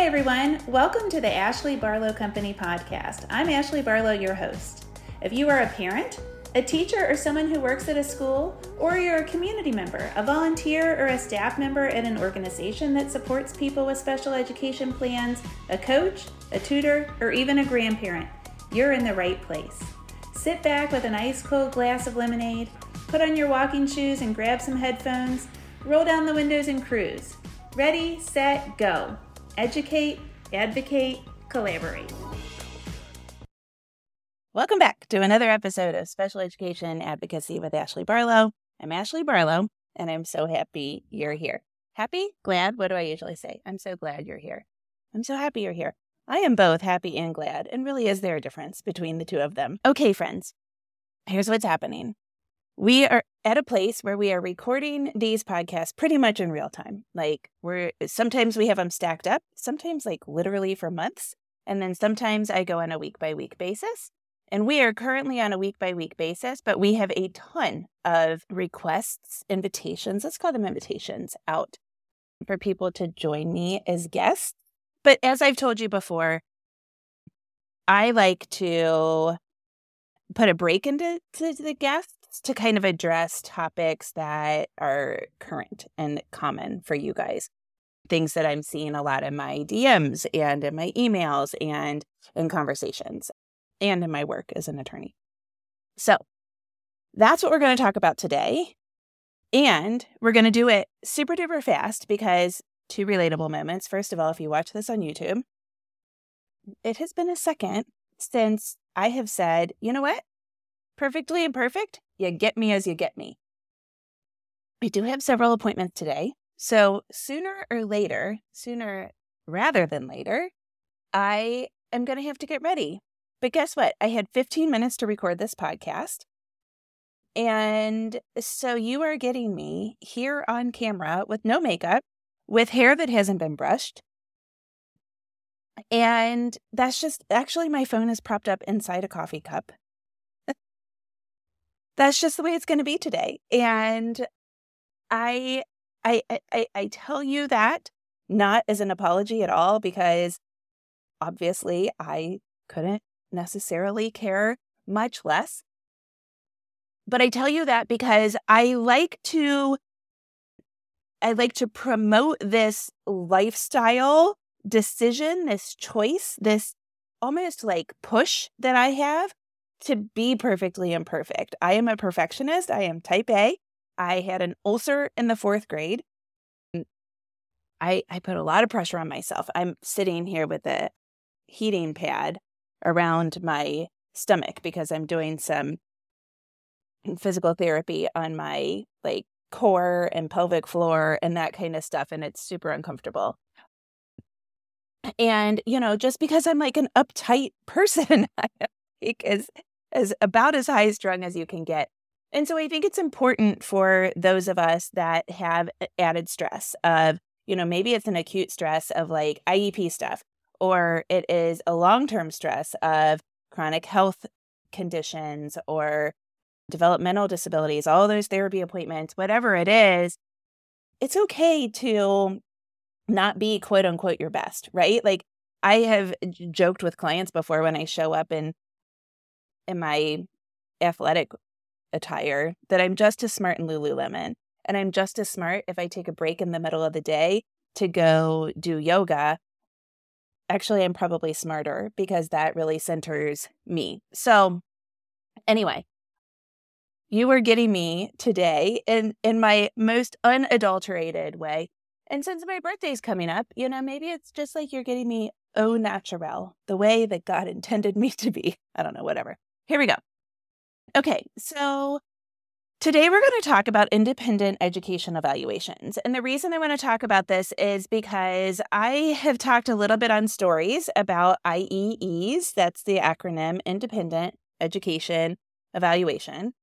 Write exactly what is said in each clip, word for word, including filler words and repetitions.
Hi, everyone. Welcome to the Ashley Barlow Company podcast. I'm Ashley Barlow, your host. If you are a parent, a teacher, or someone who works at a school, or you're a community member, a volunteer, or a staff member at an organization that supports people with special education plans, a coach, a tutor, or even a grandparent, you're in the right place. Sit back with an ice-cold glass of lemonade, put on your walking shoes and grab some headphones, roll down the windows and cruise. Ready, set, go. Educate, advocate, collaborate. Welcome back to another episode of Special Education Advocacy with Ashley Barlow. I'm Ashley Barlow, and I'm so happy you're here. Happy? Glad? What do I usually say? I'm so glad you're here. I'm so happy you're here. I am both happy and glad, and really is there a difference between the two of them? Okay, friends, here's what's happening. We are at a place where we are recording these podcasts pretty much in real time. Like we're sometimes we have them stacked up, sometimes like literally for months, and then sometimes I go on a week by week basis. And we are currently on a week-by-week basis, but we have a ton of requests, invitations, let's call them invitations, out for people to join me as guests. But as I've told you before, I like to put a break into to the guests to kind of address topics that are current and common for you guys. Things that I'm seeing a lot in my D Ms and in my emails and in conversations, and in my work as an attorney. So that's what we're going to talk about today. And we're going to do it super duper fast because two relatable moments. First of all, if you watch this on YouTube, it has been a second since I have said, you know what? Perfectly imperfect, you get me as you get me. I do have several appointments today. So sooner or later, sooner rather than later, I am going to have to get ready. But guess what? I had fifteen minutes to record this podcast. And so you are getting me here on camera with no makeup, with hair that hasn't been brushed. And that's just, actually my phone is propped up inside a coffee cup. That's just the way it's going to be today. And I, I, I, I tell you that not as an apology at all, because obviously I couldn't necessarily care much less. But I tell you that because I like to I like to promote this lifestyle decision, this choice, this almost like push that I have to be perfectly imperfect. I am a perfectionist. I am type A. I had an ulcer in the fourth grade. I, I put a lot of pressure on myself. I'm sitting here with a heating pad around my stomach because I'm doing some physical therapy on my like core and pelvic floor and that kind of stuff. And it's super uncomfortable. And, you know, just because I'm like an uptight person, I think is, is about as high strung as you can get. And so I think it's important for those of us that have added stress of, you know, maybe it's an acute stress of like I E P stuff, or it is a long-term stress of chronic health conditions or developmental disabilities, all those therapy appointments, whatever it is, it's okay to not be quote unquote your best, right? Like I have joked with clients before when I show up in, in my athletic attire that I'm just as smart in Lululemon. And I'm just as smart if I take a break in the middle of the day to go do yoga. Actually, I'm probably smarter because that really centers me. So anyway, you are getting me today in, in my most unadulterated way. And since my birthday's coming up, you know, maybe it's just like you're getting me au naturel, the way that God intended me to be. I don't know, whatever. Here we go. Okay, so today we're going to talk about independent education evaluations. And the reason I want to talk about this is because I have talked a little bit on stories about I E Es. That's the acronym, Independent Education Evaluation.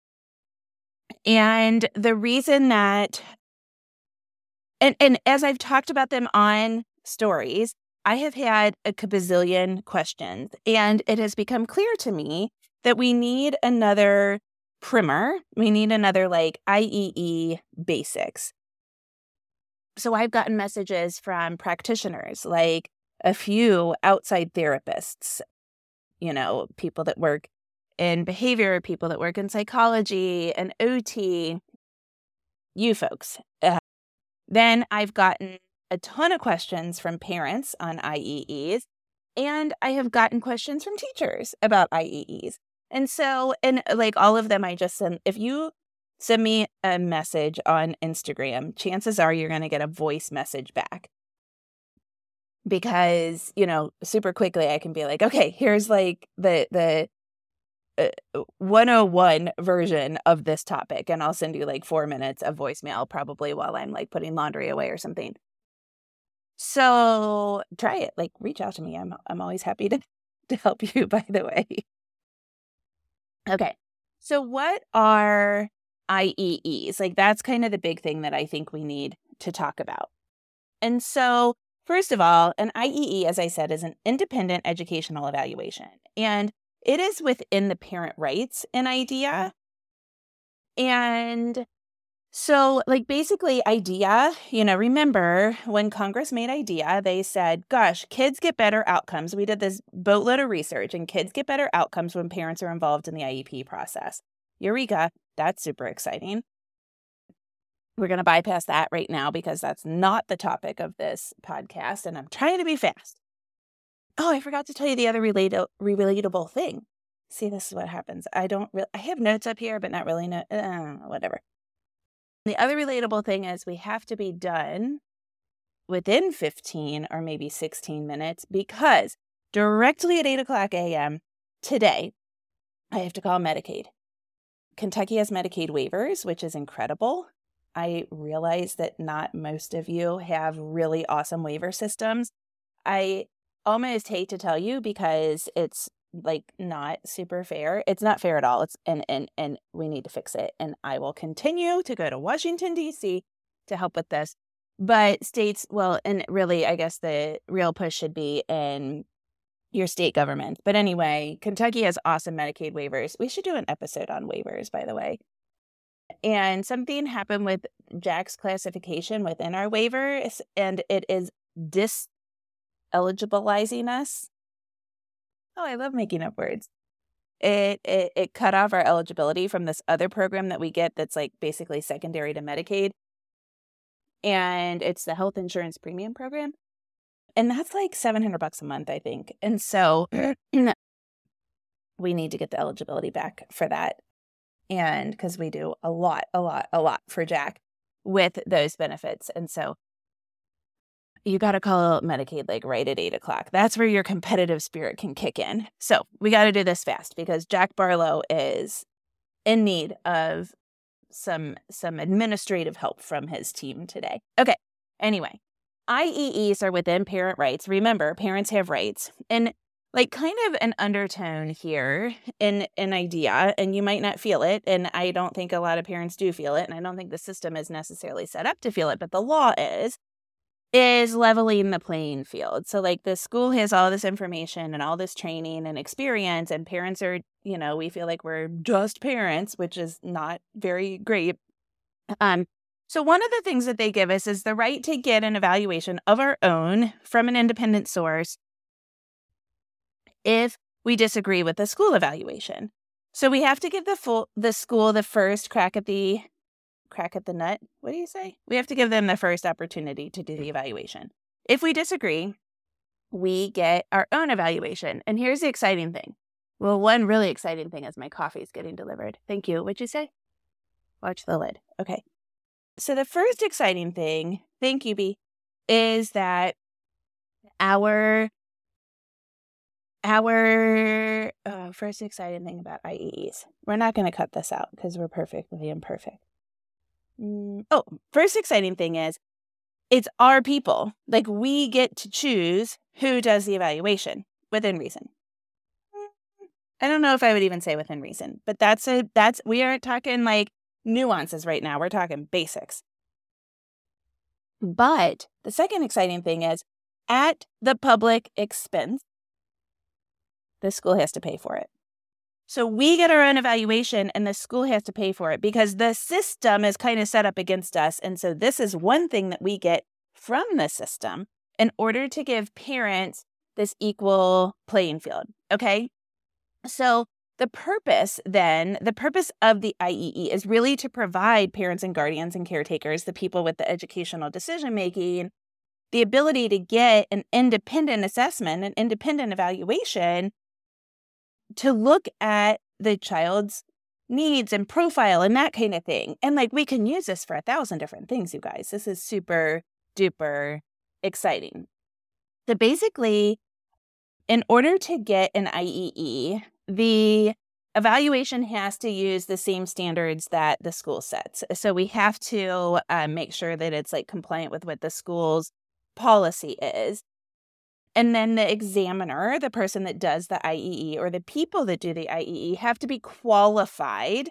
And the reason that, and, and as I've talked about them on stories, I have had a bazillion questions. And it has become clear to me that we need another primer. We need another like I E E basics. So I've gotten messages from practitioners like a few outside therapists, you know, people that work in behavior, people that work in psychology and O T, you folks. Uh, then I've gotten a ton of questions from parents on I E Es, and I have gotten questions from teachers about I E Es. And so, and like all of them, I just send, if you send me a message on Instagram, chances are you're going to get a voice message back. Because, you know, super quickly I can be like, okay, here's like the, the, Uh, one oh one version of this topic, and I'll send you like four minutes of voicemail probably while I'm like putting laundry away or something. So try it. Like, reach out to me. I'm I'm always happy to to help you, by the way. Okay. So what are I E Es? Like, that's kind of the big thing that I think we need to talk about. And so, first of all, an I E E, as I said, is an independent educational evaluation. And it is within the parent rights in IDEA. And so, like, basically, IDEA, you know, remember when Congress made IDEA, they said, gosh, kids get better outcomes. We did this boatload of research, and kids get better outcomes when parents are involved in the I E P process. Eureka. That's super exciting. We're going to bypass that right now because that's not the topic of this podcast, and I'm trying to be fast. Oh, I forgot to tell you the other relata- relatable thing. See, this is what happens. I don't really, I have notes up here, but not really, no, uh, whatever. The other relatable thing is we have to be done within fifteen or maybe sixteen minutes because directly at eight o'clock a.m. today, I have to call Medicaid. Kentucky has Medicaid waivers, which is incredible. I realize that not most of you have really awesome waiver systems. I almost hate to tell you because it's like not super fair. It's not fair at all. It's and and and we need to fix it. And I will continue to go to Washington, D C to help with this. But states, well, and really, I guess the real push should be in your state government. But anyway, Kentucky has awesome Medicaid waivers. We should do an episode on waivers, by the way. And something happened with Jack's classification within our waivers, and it is diseligibilizing us. Oh, I love making up words. It, it it cut off our eligibility from this other program that we get that's like basically secondary to Medicaid. And it's the health insurance premium program. And that's like seven hundred bucks a month, I think. And so we need to get the eligibility back for that. And because we do a lot, a lot, a lot for Jack with those benefits. And so you got to call Medicaid like right at eight o'clock. That's where your competitive spirit can kick in. So we got to do this fast because Jack Barlow is in need of some some administrative help from his team today. Okay. Anyway, I E Es are within parent rights. Remember, parents have rights. And like kind of an undertone here in an idea, and you might not feel it, and I don't think a lot of parents do feel it, and I don't think the system is necessarily set up to feel it, but the law is, is leveling the playing field. So like the school has all this information and all this training and experience, and parents are, you know, we feel like we're just parents, which is not very great. Um, so one of the things that they give us is the right to get an evaluation of our own from an independent source if we disagree with the school evaluation. So we have to give the full the school the first crack at the crack at the nut. What do you say? We have to give them the first opportunity to do the evaluation. If we disagree, we get our own evaluation. And here's the exciting thing. Well, one really exciting thing is my coffee is getting delivered. Thank you. What'd you say? Watch the lid. Okay. So the first exciting thing, thank you, B, is that our Our uh, first exciting thing about I E Es. We're not going to cut this out because we're perfectly imperfect. Mm, oh, first exciting thing is it's our people. Like we get to choose who does the evaluation within reason. I don't know if I would even say within reason, but that's a that's we aren't talking like nuances right now. We're talking basics. But the second exciting thing is at the public expense, the school has to pay for it. So we get our own evaluation and the school has to pay for it because the system is kind of set up against us. And so this is one thing that we get from the system in order to give parents this equal playing field, okay? So the purpose then, the purpose of the I E E is really to provide parents and guardians and caretakers, the people with the educational decision-making, the ability to get an independent assessment, an independent evaluation to look at the child's needs and profile and that kind of thing. And like, we can use this for a thousand different things, you guys. This is super duper exciting. So basically, in order to get an I E E, the evaluation has to use the same standards that the school sets. So we have to uh, make sure that it's like compliant with what the school's policy is. And then the examiner, the person that does the I E E, or the people that do the I E E, have to be qualified.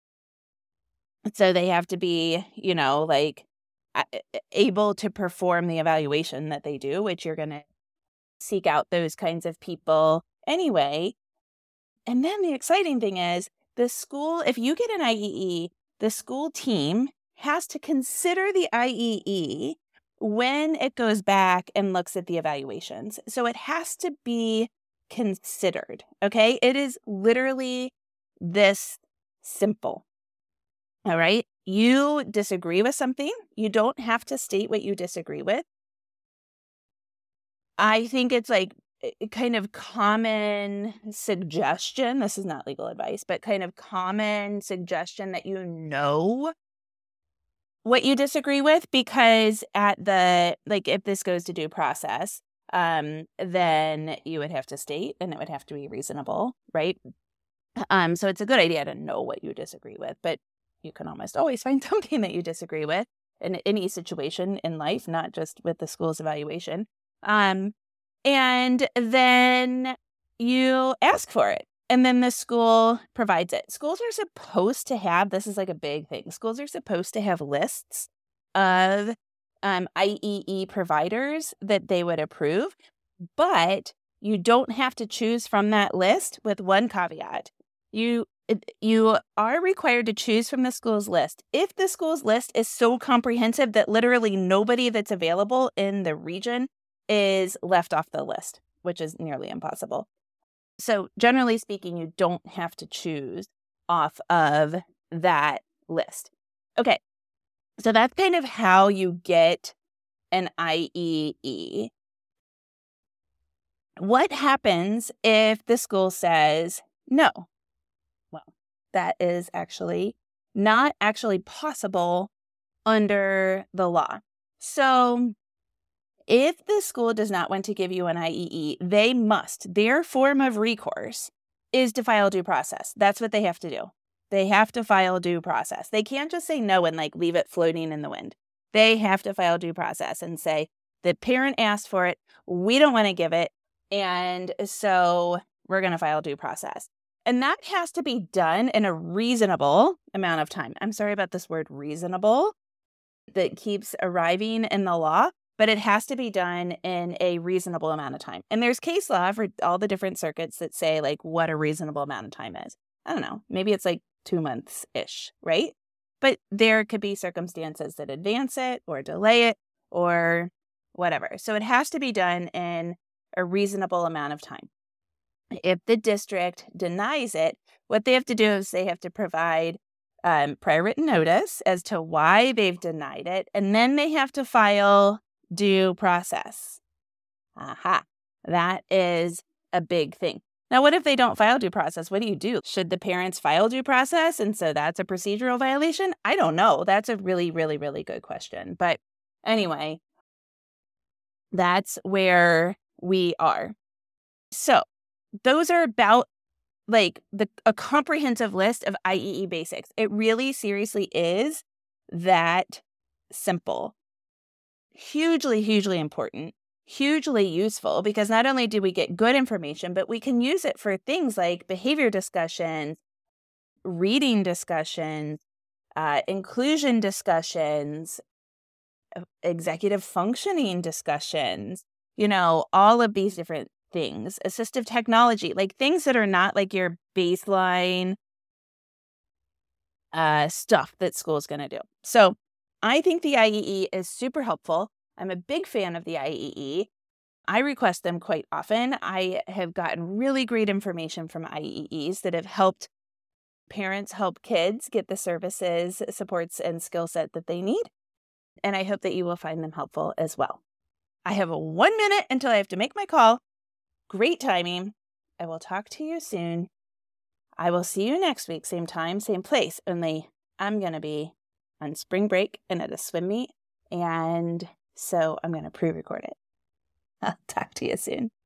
So they have to be, you know, like able to perform the evaluation that they do, which you're going to seek out those kinds of people anyway. And then the exciting thing is the school, if you get an I E E, the school team has to consider the I E E when it goes back and looks at the evaluations. So it has to be considered, okay? It is literally this simple, all right? You disagree with something. You don't have to state what you disagree with. I think it's like kind of common suggestion. This is not legal advice, but kind of common suggestion that you know what you disagree with, because at the, like, if this goes to due process, um, then you would have to state and it would have to be reasonable, right? Um, so it's a good idea to know what you disagree with, but you can almost always find something that you disagree with in any situation in life, not just with the school's evaluation. Um, and then you ask for it. And then the school provides it. Schools are supposed to have, this is like a big thing, schools are supposed to have lists of um, I E E providers that they would approve, but you don't have to choose from that list, with one caveat. You, you are required to choose from the school's list if the school's list is so comprehensive that literally nobody that's available in the region is left off the list, which is nearly impossible. So generally speaking, you don't have to choose off of that list. Okay, so that's kind of how you get an I E E. What happens if the school says no? Well, that is actually not actually possible under the law. So if the school does not want to give you an I E E, they must, their form of recourse is to file due process. That's what they have to do. They have to file due process. They can't just say no and like leave it floating in the wind. They have to file due process and say, the parent asked for it, we don't want to give it, and so we're going to file due process. And that has to be done in a reasonable amount of time. I'm sorry about this word reasonable that keeps arriving in the law, but it has to be done in a reasonable amount of time. And there's case law for all the different circuits that say like what a reasonable amount of time is. I don't know, maybe it's like two months-ish, right? But there could be circumstances that advance it or delay it or whatever. So it has to be done in a reasonable amount of time. If the district denies it, what they have to do is they have to provide um, prior written notice as to why they've denied it, and then they have to file due process. Aha, that is a big thing. Now, what if they don't file due process? What do you do? Should the parents file due process? And so that's a procedural violation? I don't know. That's a really, really, really good question. But anyway, that's where we are. So those are about like the a comprehensive list of I E E basics. It really seriously is that simple. Hugely, hugely important, hugely useful, because not only do we get good information, but we can use it for things like behavior discussions, reading discussions, uh, inclusion discussions, executive functioning discussions, you know, all of these different things, assistive technology, like things that are not like your baseline uh, stuff that school's going to do. So I think the I E E is super helpful. I'm a big fan of the I E E. I request them quite often. I have gotten really great information from I E Es that have helped parents help kids get the services, supports, and skill set that they need. And I hope that you will find them helpful as well. I have a one minute until I have to make my call. Great timing. I will talk to you soon. I will see you next week, same time, same place, only I'm going to be on spring break and at a swim meet. And so I'm going to pre-record it. I'll talk to you soon.